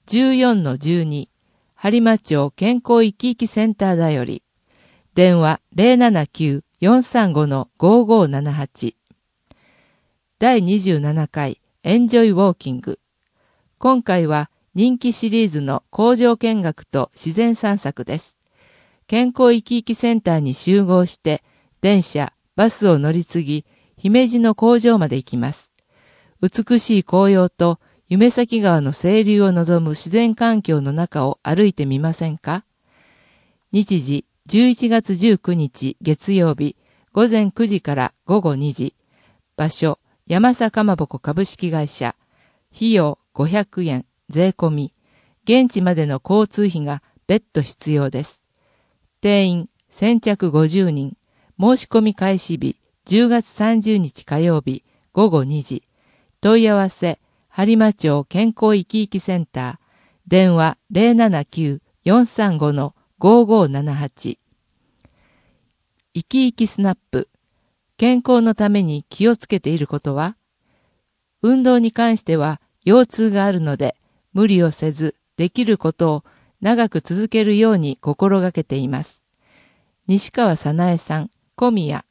14-12 播磨町健康生き生きセンターだより。電話 079-435-5578。第27回エンジョイウォーキング。今回は人気シリーズの工場見学と自然散策です。健康生き生きセンターに集合して電車、バスを乗り継ぎ、姫路の工場まで行きます。美しい紅葉と夢咲川の清流を望む自然環境の中を歩いてみませんか？日時11月19日月曜日午前9時から午後2時。場所山佐かまぼこ株式会社。費用500円税込み。現地までの交通費が別途必要です。定員先着50人。申し込み開始日10月30日火曜日午後2時。問い合わせ播磨町健康生き生きセンター。電話 079-435-5578。生き生きスナップ。健康のために気をつけていることは？運動に関しては腰痛があるので、無理をせずできることを長く続けるように心がけています。西川早苗さん、小宮